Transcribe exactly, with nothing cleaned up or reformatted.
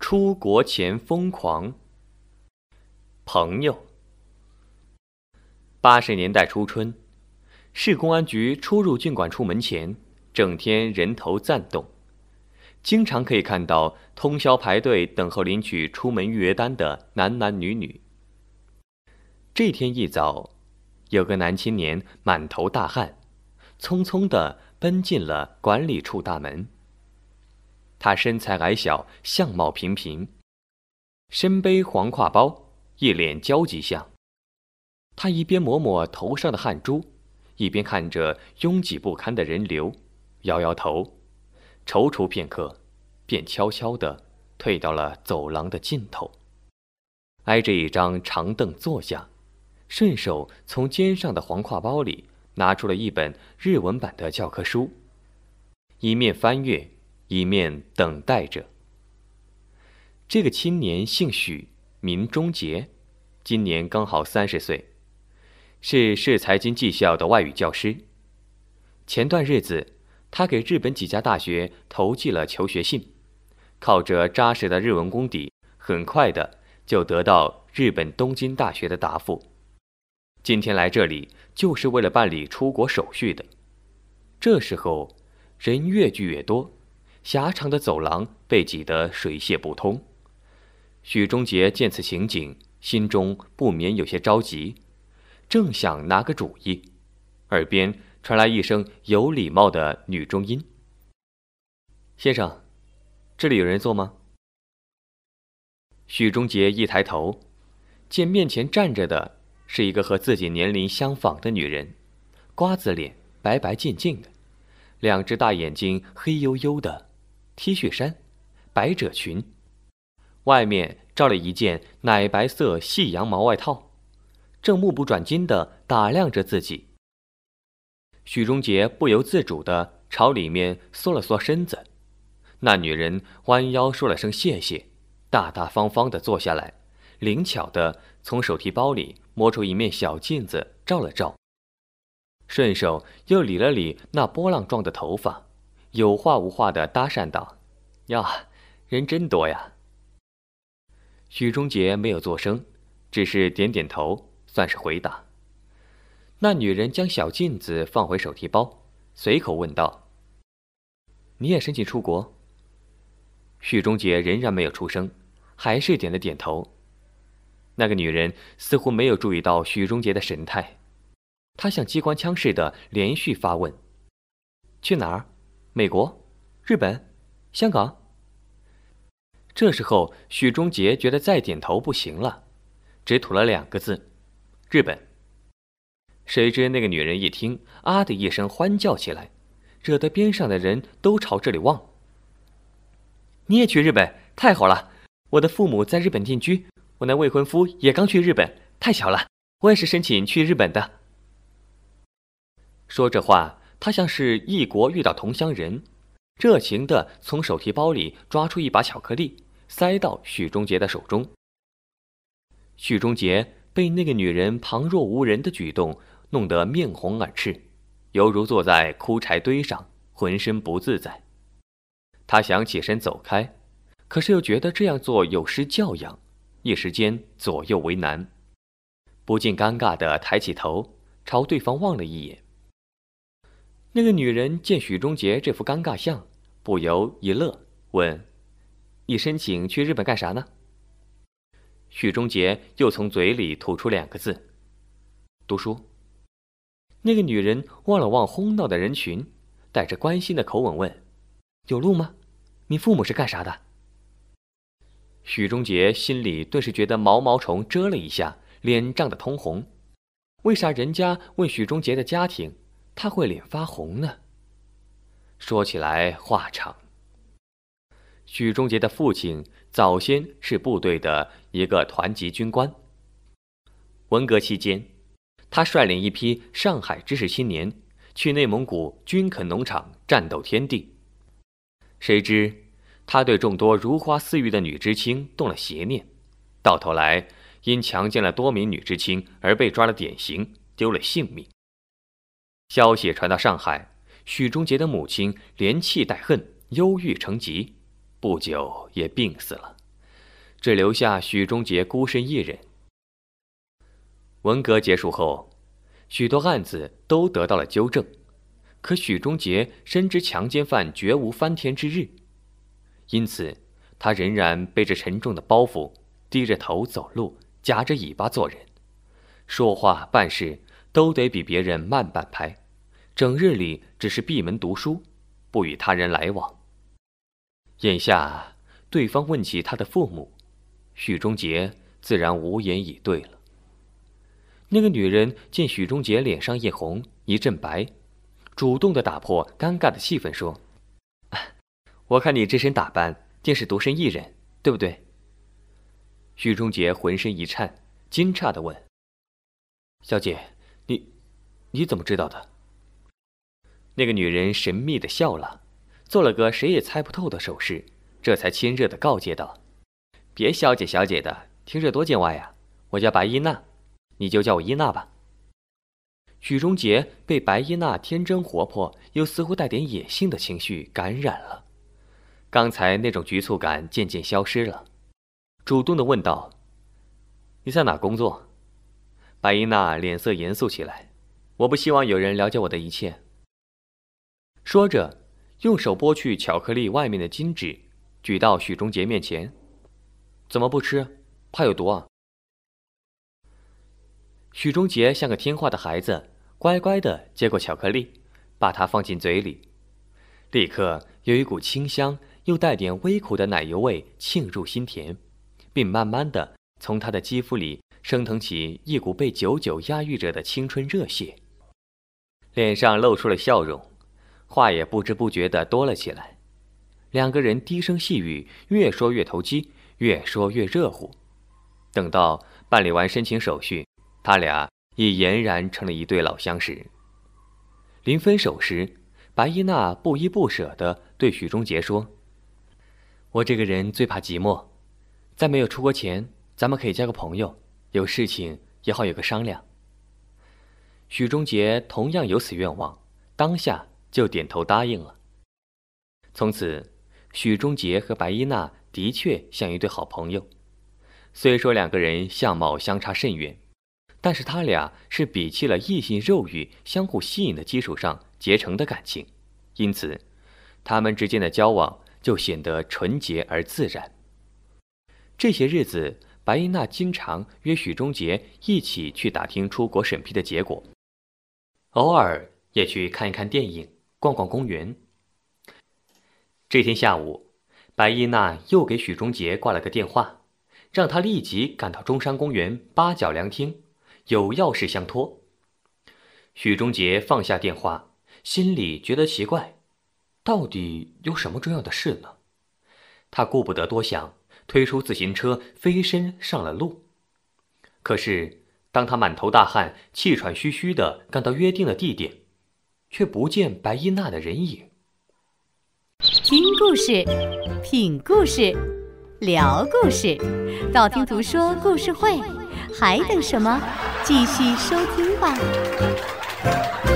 出国前疯狂。朋友。八十年代初春，市公安局出入境管处门前整天人头攒动，经常可以看到通宵排队等候领取出门预约单的男男女女。这天一早，有个男青年满头大汗，匆匆地奔进了管理处大门。他身材矮小，相貌平平，身背黄挎包，一脸焦急相。他一边抹抹头上的汗珠，一边看着拥挤不堪的人流，摇摇头，踌躇片刻，便悄悄地退到了走廊的尽头，挨着一张长凳坐下，顺手从肩上的黄挎包里拿出了一本日文版的教科书，一面翻阅，一面等待着。这个青年姓许，名忠杰，今年刚好三十岁，是市财经技校的外语教师。前段日子，他给日本几家大学投寄了求学信，靠着扎实的日文功底，很快的就得到日本东京大学的答复。今天来这里就是为了办理出国手续的。这时候，人越聚越多，狭长的走廊被挤得水泄不通。许忠杰见此情景，心中不免有些着急，正想拿个主意，耳边传来一声有礼貌的女中音：“先生，这里有人坐吗？”许忠杰一抬头，见面前站着的是一个和自己年龄相仿的女人，瓜子脸，白白净净的，两只大眼睛黑黝黝的，T 恤衫，百褶裙，外面罩了一件奶白色细羊毛外套，正目不转睛地打量着自己。许忠杰不由自主地朝里面缩了缩身子，那女人弯腰说了声谢谢，大大方方地坐下来，灵巧地从手提包里摸出一面小镜子照了照，顺手又理了理那波浪状的头发，有话无话地搭讪道：“呀，人真多呀。”许忠杰没有作声，只是点点头，算是回答。那女人将小镜子放回手提包，随口问道：“你也申请出国？”许忠杰仍然没有出声，还是点了点头。那个女人似乎没有注意到许忠杰的神态，她像机关枪似的连续发问：“去哪儿？美国？日本？香港？”这时候许忠杰觉得再点头不行了，只吐了两个字：“日本。”谁知那个女人一听，啊的一声欢叫起来，惹得边上的人都朝这里望。“你也去日本？太好了！我的父母在日本定居，我那未婚夫也刚去日本，太巧了！我也是申请去日本的。”说这话，他像是异国遇到同乡人，热情地从手提包里抓出一把巧克力，塞到许忠杰的手中。许忠杰被那个女人旁若无人的举动弄得面红耳赤，犹如坐在枯柴堆上，浑身不自在。他想起身走开，可是又觉得这样做有失教养，一时间左右为难，不禁尴尬地抬起头，朝对方望了一眼。那个女人见许忠杰这副尴尬相，不由一乐，问：“你申请去日本干啥呢？”许忠杰又从嘴里吐出两个字：“读书。”那个女人望了望哄闹的人群，带着关心的口吻问：“有路吗？你父母是干啥的？”许忠杰心里顿时觉得毛毛虫蛰了一下，脸涨得通红。为啥人家问许忠杰的家庭，他会脸发红呢？说起来话长。许忠杰的父亲早先是部队的一个团级军官。文革期间，他率领一批上海知识青年去内蒙古军垦农场战斗天地。谁知他对众多如花似玉的女知青动了邪念，到头来因强奸了多名女知青而被抓了典刑，丢了性命。消息传到上海，许忠杰的母亲连气带恨，忧郁成疾，不久也病死了， 只留下许忠杰孤身一人。文革结束后，许多案子都得到了纠正，可许忠杰深知强奸犯绝无翻天之日，因此他仍然背着沉重的包袱，低着头走路，夹着尾巴做人，说话办事都得比别人慢半拍，整日里只是闭门读书，不与他人来往。眼下对方问起他的父母，许忠杰自然无言以对了。那个女人见许忠杰脸上一红一阵白，主动地打破尴尬的气氛说：“我看你这身打扮定是独身一人，对不对？”许忠杰浑身一颤，惊诧地问：“小姐，你你怎么知道的？”那个女人神秘地笑了，做了个谁也猜不透的手势，这才亲热地告诫道：“别小姐小姐的，听着多见外呀！我叫白依娜，你就叫我依娜吧。”许忠杰被白依娜天真活泼又似乎带点野性的情绪感染了，刚才那种局促感渐渐消失了，主动地问道：“你在哪工作？”白依娜脸色严肃起来：“我不希望有人了解我的一切。”说着，用手剥去巧克力外面的金纸，举到许忠杰面前：“怎么不吃？怕有毒啊？”许忠杰像个听话的孩子，乖乖地接过巧克力，把它放进嘴里，立刻有一股清香又带点微苦的奶油味沁入心田，并慢慢地从他的肌肤里升腾起一股被久久压抑着的青春热血，脸上露出了笑容，话也不知不觉地多了起来。两个人低声细语，越说越投机，越说越热乎。等到办理完申请手续，他俩已俨然成了一对老相识。临分手时，白依娜不依不舍地对许忠杰说：“我这个人最怕寂寞，在没有出国前，咱们可以交个朋友，有事情也好有个商量。”许忠杰同样有此愿望，当下就点头答应了。从此，许忠杰和白依娜的确像一对好朋友。虽说两个人相貌相差甚远，但是他俩是比起了异性肉欲相互吸引的基础上结成的感情，因此他们之间的交往就显得纯洁而自然。这些日子，白依娜经常约许忠杰一起去打听出国审批的结果，偶尔也去看一看电影，逛逛公园。这天下午，白依娜又给许忠杰挂了个电话，让他立即赶到中山公园八角凉厅，有要事相托。许忠杰放下电话，心里觉得奇怪，到底有什么重要的事呢？他顾不得多想，推出自行车，飞身上了路。可是当他满头大汗，气喘吁吁地赶到约定的地点，却不见白依娜的人影。 听故事，品故事，聊故事，道听途说故事会，还等什么？继续收听吧。